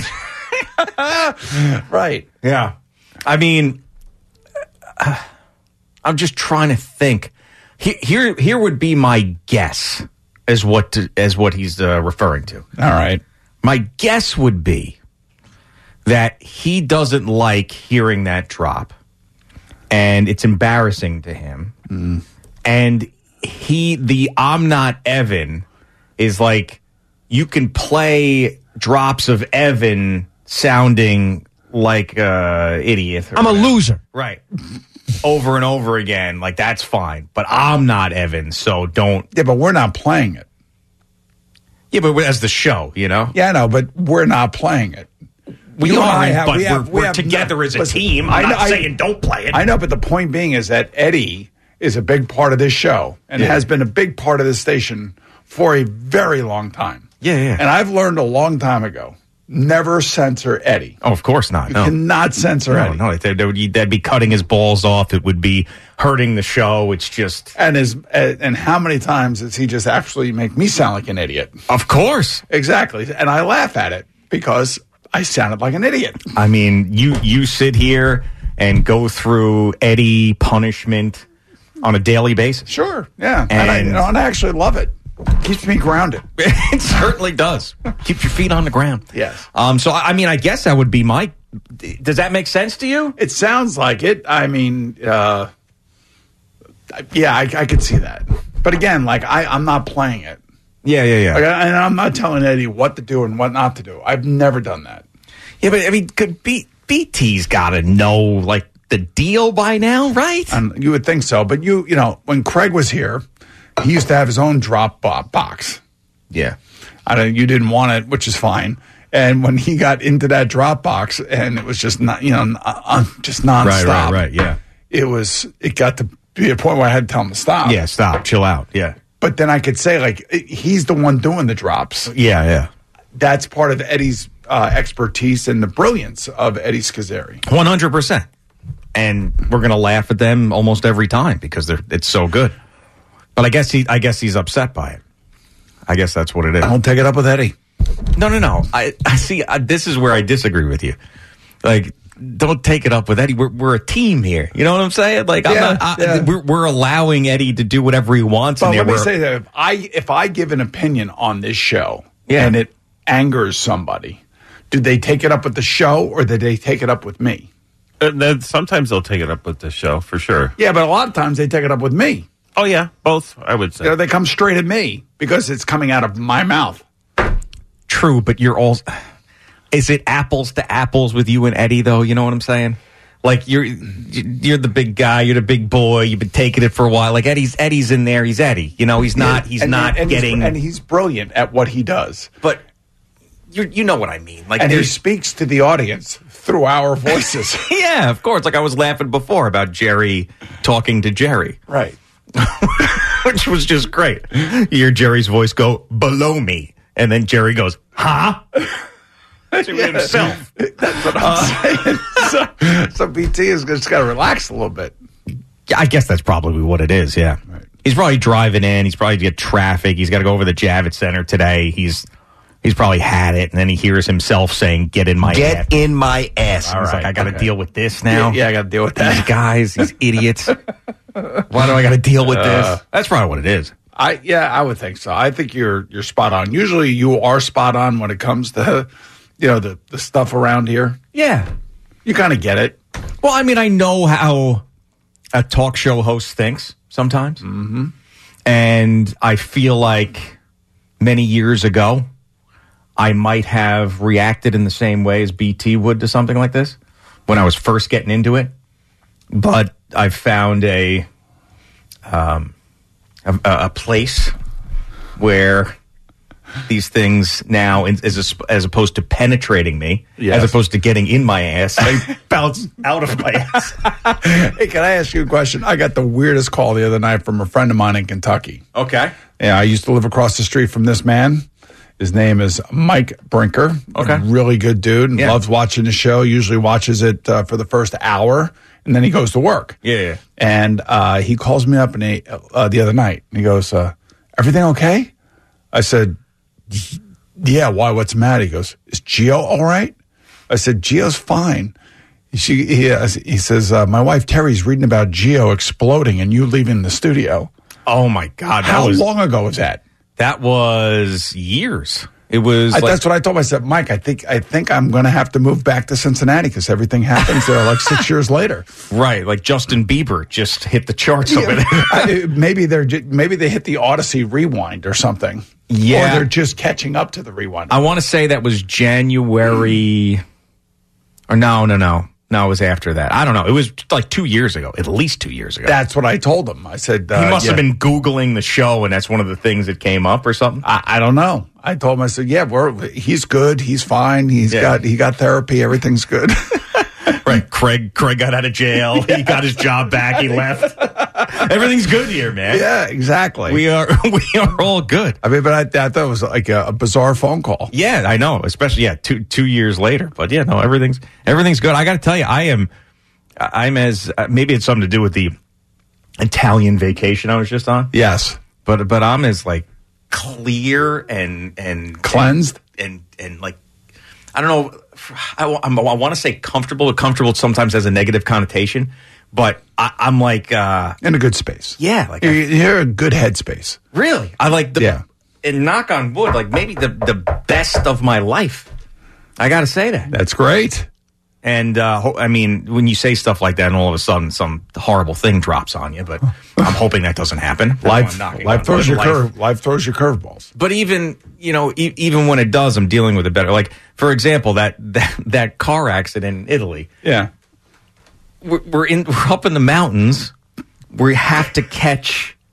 Right. Yeah. I mean, I'm just trying to think. Here would be my guess as what he's referring to. All right. My guess would be that he doesn't like hearing that drop, and it's embarrassing to him. Mm. And the I'm not Evan is like, you can play drops of Evan sounding like idiot. I'm a loser. Right. Over and over again. Like, that's fine. But I'm not Evan, so don't. Yeah, but we're not playing it. Yeah, but as the show, Yeah, I know, but we're not playing it. We're together as a team. I'm not saying don't play it. I know, but the point being is that Eddie is a big part of this show and has been a big part of this station for a very long time. Yeah. And I've learned a long time ago, never censor Eddie. Oh, of course not. You cannot censor Eddie. No, that'd be cutting his balls off. It would be hurting the show. It's just... And how many times does he just actually make me sound like an idiot? Of course. Exactly. And I laugh at it because I sounded like an idiot. I mean, you sit here and go through Eddie punishment on a daily basis. Sure, yeah. And I actually love it. Keeps me grounded. It certainly does. Keeps your feet on the ground. Yes. So, I mean, I guess that would be my... Does that make sense to you? It sounds like it. I mean, yeah, I could see that. But again, like, I'm not playing it. Yeah. Like, and I'm not telling Eddie what to do and what not to do. I've never done that. Yeah, but, I mean, BT's got to know, like, the deal by now, right? You would think so. But, you know, when Craig was here, he used to have his own drop box. Yeah. You didn't want it, which is fine. And when he got into that drop box, and it was just not, just nonstop. Right. Yeah. It got to be a point where I had to tell him to stop. Yeah, stop, chill out. Yeah. But then I could say, like, he's the one doing the drops. Yeah. That's part of Eddie's expertise and the brilliance of Eddie Scazzeri. 100%. And we're going to laugh at them almost every time because it's so good. But I guess he's upset by it. I guess that's what it is. Don't take it up with Eddie. No. I see. This is where I disagree with you. Like, don't take it up with Eddie. We're a team here. You know what I'm saying? Like, we're allowing Eddie to do whatever he wants. But let me say that if I give an opinion on this show and it angers somebody, do they take it up with the show or do they take it up with me? Sometimes they'll take it up with the show for sure. Yeah, but a lot of times they take it up with me. Oh yeah, both. I would say they come straight at me because it's coming out of my mouth. True, but you're all. Is it apples to apples with you and Eddie, though? You know what I'm saying? Like, you're the big guy, you're the big boy, you've been taking it for a while. Like, Eddie's in there, he's Eddie. You know, he's not getting... And he's brilliant at what he does. But you know what I mean. Like, and he speaks to the audience through our voices. Yeah, of course. Like, I was laughing before about Jerry talking to Jerry. Right. Which was just great. You hear Jerry's voice go, below me. And then Jerry goes, huh? To himself. That's what I'm saying. So BT is just got to relax a little bit. Yeah, I guess that's probably what it is, yeah. Right. He's probably driving in. He's probably get traffic. He's got to go over the Javits Center today. He's probably had it, and then he hears himself saying, get in my ass. Get in my ass. All right, like, I got to deal with this now. Yeah, I got to deal with that. These guys, these idiots. Why do I got to deal with this? That's probably what it is. I would think so. I think you're spot on. Usually you are spot on when it comes to, the stuff around here. Yeah. You kind of get it. Well, I mean, I know how a talk show host thinks sometimes. Mm-hmm. And I feel like many years ago, I might have reacted in the same way as BT would to something like this when I was first getting into it. But I've found a place where these things now, as opposed to penetrating me, as opposed to getting in my ass, they bounce out of my ass. Hey, can I ask you a question? I got the weirdest call the other night from a friend of mine in Kentucky. Okay. Yeah, I used to live across the street from this man. His name is Mike Brinker. Okay. Really good dude and loves watching the show. Usually watches it for the first hour, and then he goes to work. Yeah. And he calls me up the other night, and he goes, everything okay? I said, yeah, why? What's the matter? He goes, is Gio all right? I said, Gio's fine. He says, my wife Terry's reading about Gio exploding and you leaving the studio. Oh, my God. How long ago was that? That was years. It was. That's what I told myself, Mike. I think I'm going to have to move back to Cincinnati because everything happens there like 6 years later. Right, like Justin Bieber just hit the charts over there. Maybe they hit the Odyssey rewind or something. Yeah, or they're just catching up to the rewind. I want to say that was January, or no. No, it was after that. I don't know. It was like 2 years ago, at least 2 years ago. That's what I told him. I said he must have been Googling the show, and that's one of the things that came up or something. I don't know. I told him, I said, he's good. He's fine. He got therapy. Everything's good. Right. Craig got out of jail. He got his job back. He left. Everything's good here, man. Yeah, exactly. We are all good. I mean, but I thought it was like a bizarre phone call. Yeah, I know. Especially two years later. But yeah, no, everything's good. I got to tell you, I'm as maybe it's something to do with the Italian vacation I was just on. Yes, but I'm as like clear and cleansed and like I don't know. I want to say comfortable, but comfortable sometimes has a negative connotation. But I'm like in a good space. Yeah, like you're a good headspace. Really, I like and knock on wood, like maybe the best of my life. I got to say that. That's great. And I mean, when you say stuff like that, and all of a sudden some horrible thing drops on you, but I'm hoping that doesn't happen. Life throws your curveballs. But even even when it does, I'm dealing with it better. Like for example, that car accident in Italy. Yeah, we're up in the mountains. We have to catch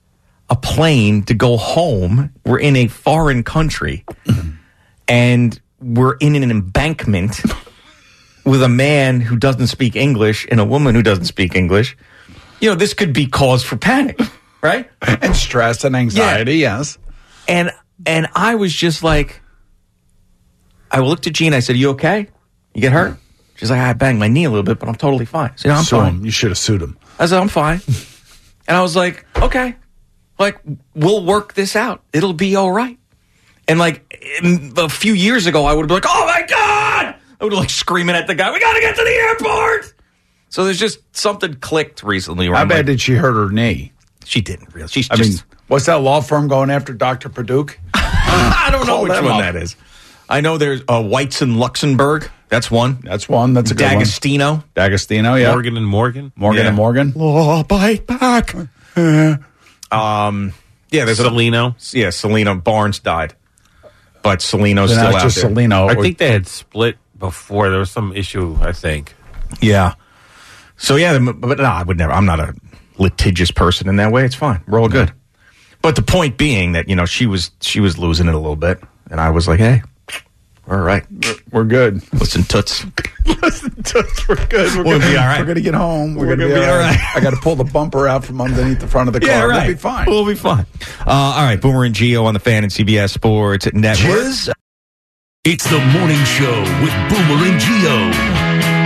a plane to go home. We're in a foreign country, and we're in an embankment with a man who doesn't speak English and a woman who doesn't speak English. You know, this could be cause for panic, right? And stress and anxiety, yes. And I was just like, I looked at Gene. I said, "You okay? You get hurt?" She's like, "I banged my knee a little bit, but I'm totally fine." I said, "I'm fine." Him. You should have sued him. I said, "I'm fine." And I was like, "Okay, like we'll work this out. It'll be all right." And like a few years ago, I would have been like, "Oh my God!" I would have like screaming at the guy, "We got to get to the airport!" So there's just something clicked recently. How bad did she hurt her knee? She didn't really. She's I just. mean, what's that law firm going after Dr. Paduke? I don't know Call which them one up. that is. I know there's Whites in Luxembourg. That's one. That's one. That's a good D'Agostino. one. D'Agostino, yeah. Morgan and Morgan. Morgan and Morgan. Oh, bite back. Yeah, there's Celino. Yeah, Celino Barnes died, but Celino's They're still not out just there. Celino. I think they had split before. There was some issue, I think. Yeah. So yeah, but no, I would never. I'm not a litigious person in that way. It's fine. We're all good. But the point being that she was losing it a little bit, and I was like, hey, we're all right. We're good. Listen, toots. Listen, toots. We're good. We'll be all right. We're going to get home. We're going to gonna be be all all right. right. I got to pull the bumper out from underneath the front of the car. Yeah, right. We'll be fine. We'll be fine. All right, Boomer and Gio on the Fan and CBS Sports Network. It's the morning show with Boomer and Gio.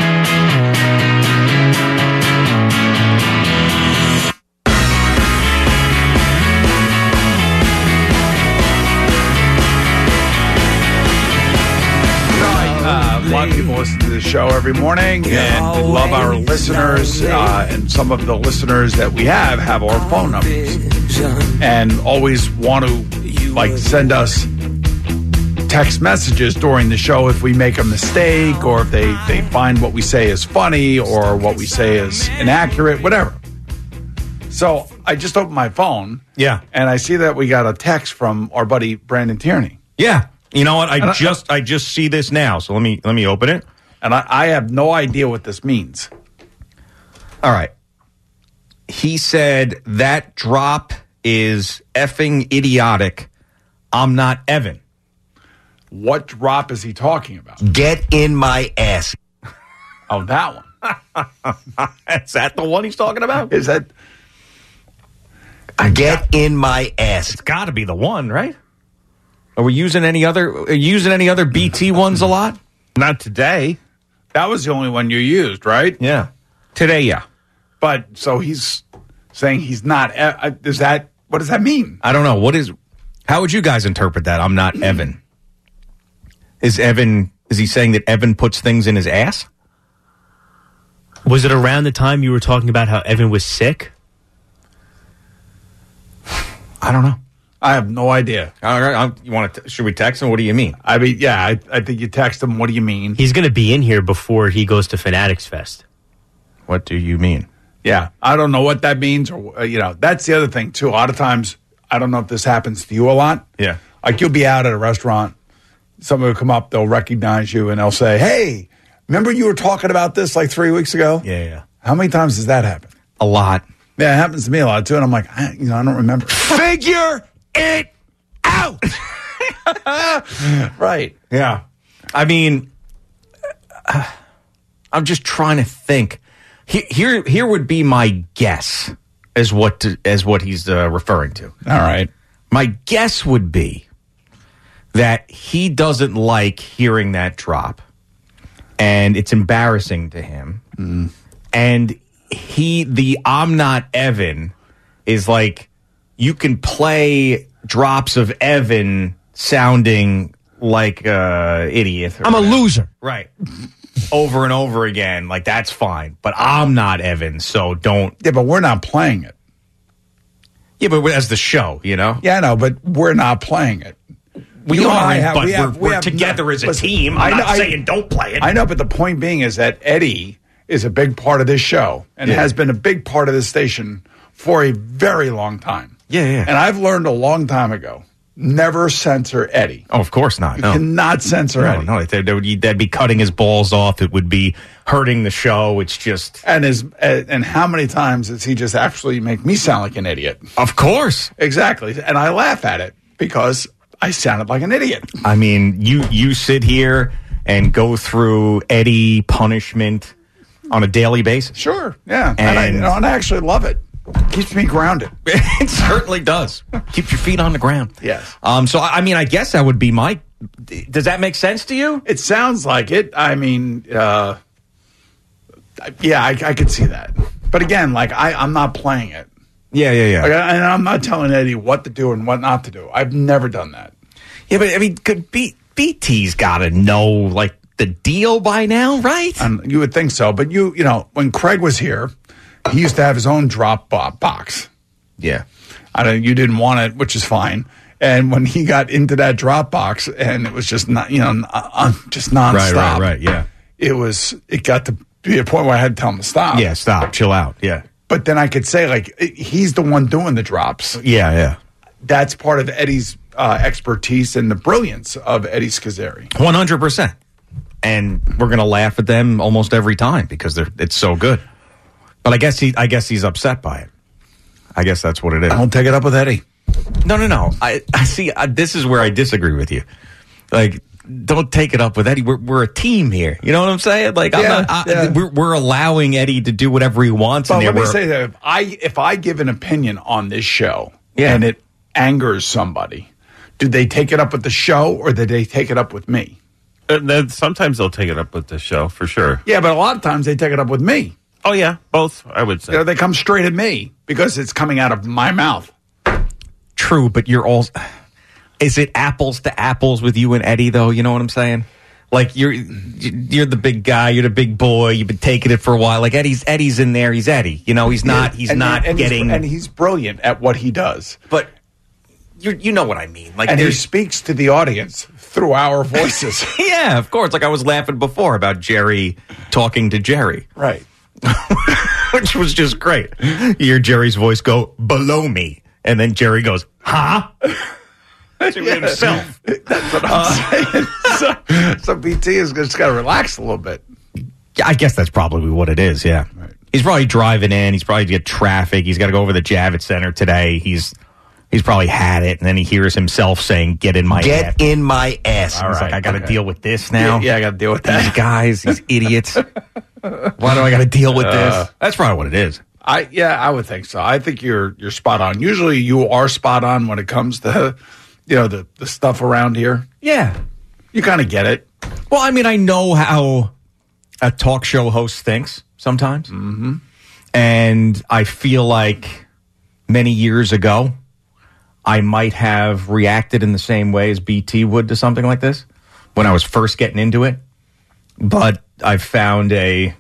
A lot of people listen to the show every morning, and we love our listeners. And some of the listeners that we have our phone numbers, and always want to send us text messages during the show if we make a mistake, or if they find what we say is funny or what we say is inaccurate, whatever. So I just opened my phone, and I see that we got a text from our buddy Brandon Tierney. Yeah. You know what? I just see this now. So let me open it. And I have no idea what this means. All right. He said that drop is effing idiotic. I'm not Evan. What drop is he talking about? Get in my ass. Oh, that one. Is that the one he's talking about? Is that? Get in my ass. It's got to be the one, right? Are we using any other BT ones a lot? Not today. That was the only one you used, right? Yeah. Today, yeah. But so he's saying he's not. What does that mean? I don't know. How would you guys interpret that? I'm not Evan. Is he saying that Evan puts things in his ass? Was it around the time you were talking about how Evan was sick? I don't know. I have no idea. All right, you want to? Should we text him? What do you mean? I mean, yeah, I think you text him. What do you mean? He's going to be in here before he goes to Fanatics Fest. What do you mean? Yeah, I don't know what that means, or that's the other thing too. A lot of times, I don't know if this happens to you a lot. Yeah, like you'll be out at a restaurant, somebody will come up, they'll recognize you, and they'll say, "Hey, remember you were talking about this like 3 weeks ago?" Yeah. How many times does that happen? A lot. Yeah, it happens to me a lot too, and I'm like, I don't remember. Figure it out. Right. Yeah. I mean, I'm just trying to think. Here would be my guess as what he's referring to. All right. My guess would be that he doesn't like hearing that drop, and it's embarrassing to him. Mm. And the I'm not Evan is like, you can play drops of Evan sounding like idiot. I'm a loser. Right. Over and over again. Like, that's fine. But I'm not Evan, so don't. Yeah, but we're not playing it. Yeah, but as the show, Yeah, I know, but we're not playing it. We are, but we're together as a team. I'm not saying don't play it. I know, but the point being is that Eddie is a big part of this show and has been a big part of this station for a very long time. Yeah. And I've learned a long time ago never censor Eddie. Oh, of course not. You No. cannot censor Eddie. No, that'd be cutting his balls off. It would be hurting the show. It's just... And how many times does he just actually make me sound like an idiot? Of course. Exactly. And I laugh at it because I sounded like an idiot. I mean, you sit here and go through Eddie punishment on a daily basis. Sure, yeah. And I actually love it. Keeps me grounded. It certainly does. Keeps your feet on the ground. Yes. So, I mean, I guess that would be my... Does that make sense to you? It sounds like it. I mean, yeah, I could see that. But again, like, I'm not playing it. Yeah. Like, and I'm not telling Eddie what to do and what not to do. I've never done that. Yeah, but, I mean, BT's got to know, like, the deal by now, right? You would think so. But, you know, when Craig was here, he used to have his own drop box. Yeah. You didn't want it, which is fine. And when he got into that drop box, and it was just not, just nonstop. Right. Yeah. It got to be a point where I had to tell him to stop. Yeah, stop, chill out. Yeah. But then I could say, like, he's the one doing the drops. Yeah. That's part of Eddie's expertise and the brilliance of Eddie Schizzeri. 100%. And we're gonna laugh at them almost every time because it's so good. But I guess he's upset by it. I guess that's what it is. Don't take it up with Eddie. No. I see. This is where I disagree with you. Like, don't take it up with Eddie. We're a team here. You know what I'm saying? Like, we're allowing Eddie to do whatever he wants. But let me say that if I give an opinion on this show and it angers somebody, do they take it up with the show or do they take it up with me? Sometimes they'll take it up with the show for sure. Yeah, but a lot of times they take it up with me. Oh yeah, both. I would say they come straight at me because it's coming out of my mouth. True, but you're all. Is it apples to apples with you and Eddie though? You know what I'm saying? Like you're the big guy, you're the big boy. You've been taking it for a while. Like Eddie's in there. He's Eddie. You know, he's not. He's not getting. And he's brilliant at what he does. But you know what I mean. Like, and he speaks to the audience through our voices. Yeah, of course. Like I was laughing before about Jerry talking to Jerry. Right. Which was just great. You hear Jerry's voice go, below me. And then Jerry goes, huh? To himself. That's what I'm saying. So BT is just got to relax a little bit. Yeah, I guess that's probably what it is, yeah. Right. He's probably driving in. He's probably get traffic. He's got to go over the Javits Center today. He's probably had it, and then he hears himself saying, get in my ass. Get in my ass. All right, like, I got to deal with this now. Yeah, I got to deal with that. These guys, these idiots. Why do I got to deal with this? That's probably what it is. I would think so. I think you're spot on. Usually you are spot on when it comes to, the stuff around here. Yeah. You kind of get it. Well, I mean, I know how a talk show host thinks sometimes. Mm-hmm. And I feel like many years ago, I might have reacted in the same way as BT would to something like this when I was first getting into it. But I've found a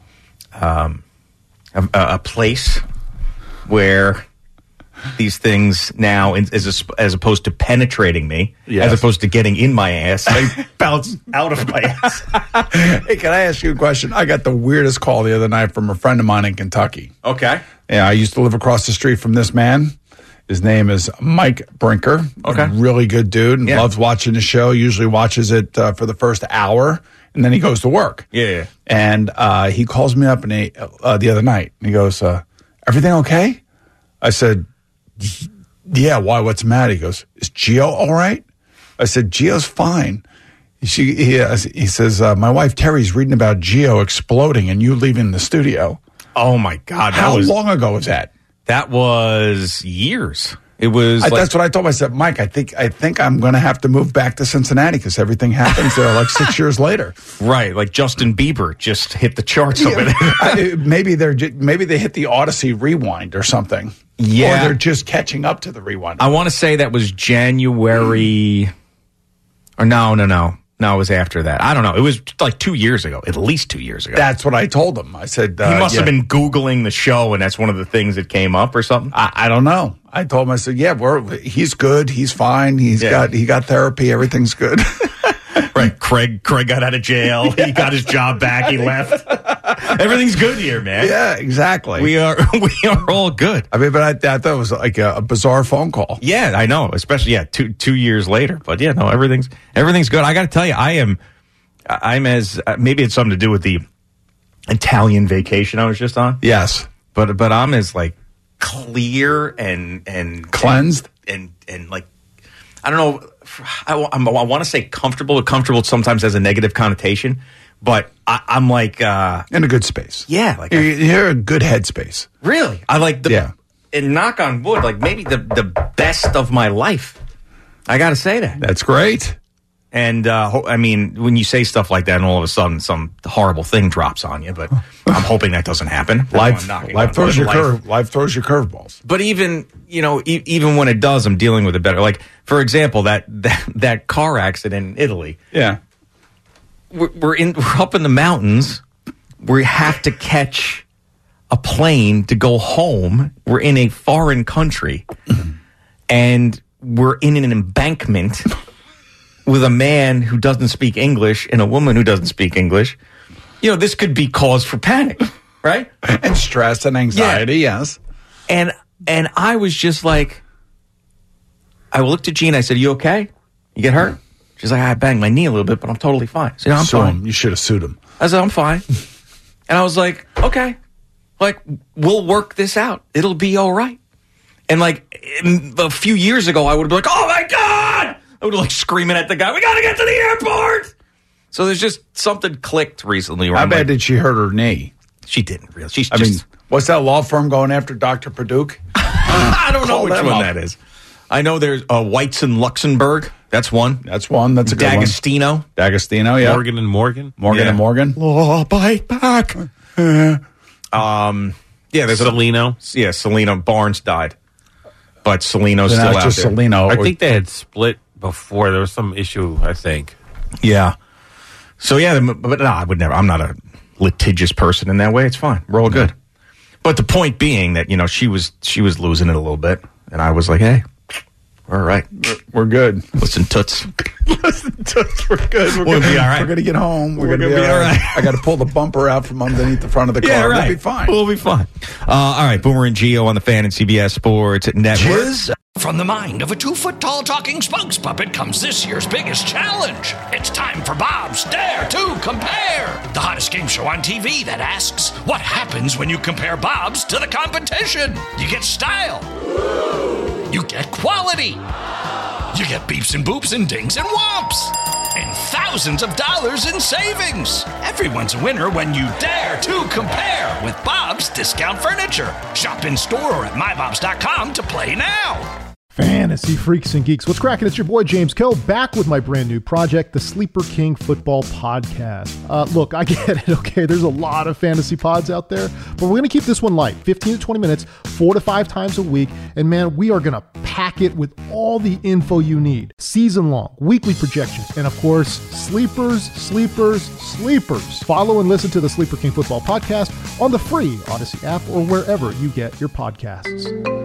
place where these things now, as opposed to penetrating me, as opposed to getting in my ass, they bounce out of my ass. Hey, can I ask you a question? I got the weirdest call the other night from a friend of mine in Kentucky. Okay. Yeah, I used to live across the street from this man. His name is Mike Brinker. Okay. Really good dude and loves watching the show, usually watches it for the first hour, and then he goes to work. Yeah. And he calls me up the other night, and he goes, everything okay? I said, yeah, why? What's the matter? He goes, is Gio all right? I said, Gio's fine. He says, my wife Terry's reading about Gio exploding and you leaving the studio. Oh, my God. How long ago was that? That was years. It was. That's what I told myself, Mike. I think I'm going to have to move back to Cincinnati because everything happens there like 6 years later. Right, like Justin Bieber just hit the charts over there. Maybe they hit the Odyssey rewind or something. Yeah, or they're just catching up to the rewind. I want to say that was January, or no. No, it was after that. I don't know. It was like 2 years ago, at least 2 years ago. That's what I told him. I said he must have been Googling the show, and that's one of the things that came up or something. I don't know. I told him, I said, he's good. He's fine. He got therapy. Everything's good. Right. Craig got out of jail. He got his job back. He left. Everything's good here, man. Yeah, exactly. We are all good. I mean, but I thought it was like a bizarre phone call. Yeah, I know. Especially 2 years later. But yeah, no, everything's good. I got to tell you, I'm as maybe it's something to do with the Italian vacation I was just on. Yes, but I'm as like clear and cleansed and like I don't know. I want to say comfortable, but comfortable sometimes has a negative connotation. But I'm like in a good space. Yeah, like you're a good headspace. Really, I like and knock on wood, like maybe the best of my life. I got to say that. That's great. And I mean, when you say stuff like that, and all of a sudden some horrible thing drops on you, but I'm hoping that doesn't happen. Life throws your curveballs. But even even when it does, I'm dealing with it better. Like for example, that car accident in Italy. Yeah, we're up in the mountains. We have to catch a plane to go home. We're in a foreign country, and we're in an embankment with a man who doesn't speak English and a woman who doesn't speak English. This could be cause for panic, right? And stress and anxiety, yes. And I was just like, I looked at Gene, I said, "You okay? You get hurt?" She's like, "I banged my knee a little bit, but I'm totally fine." I said, "I'm fine." You should have sued him. I said, "I'm fine." And I was like, "Okay. Like, we'll work this out. It'll be all right." And like a few years ago, I would have been like, "Oh my God!" I would have like screaming at the guy, "We got to get to the airport!" So there's just something clicked recently. How bad did she hurt her knee? She didn't really. I mean, what's that law firm going after Dr. Paduke? I don't know which one that is. I know there's Whites in Luxembourg. That's one. That's one. That's a good D'Agostino. D'Agostino, yeah. Morgan and Morgan. And Morgan. Law bite back. There's Celino. Celino Barnes died. But Celino's still out just there. Celino. I think they had split before. There was some issue, I think. Yeah. So, but no, I would never. I'm not a litigious person in that way. It's fine. We're all good. But the point being that, she was losing it a little bit. And I was like, hey, all right. We're good. Listen, Toots. We're good. We'll be all right. We're going to get home. We're going to be all right. I got to pull the bumper out from underneath the front of the car. Yeah, right. We'll be fine. We'll be fine. All right. Boomer and Gio on the Fan and CBS Sports Network. From the mind of a 2-foot-tall talking spokes puppet comes this year's biggest challenge. It's time for Bob's Dare to Compare, the hottest game show on TV that asks, what happens when you compare Bob's to the competition? You get style. You get quality. You get beeps and boops and dings and whomps. And thousands of dollars in savings. Everyone's a winner when you dare to compare with Bob's Discount Furniture. Shop in store or at mybobs.com to play now. Fantasy freaks and geeks. What's cracking? It's your boy James Kell back with my brand new project, the Sleeper King Football Podcast. Look, I get it, okay? There's a lot of fantasy pods out there, but we're going to keep this one light, 15 to 20 minutes, 4 to 5 times a week. And man, we are going to pack it with all the info you need. Season long, weekly projections, and of course, sleepers. Follow and listen to the Sleeper King Football Podcast on the free Odyssey app or wherever you get your podcasts.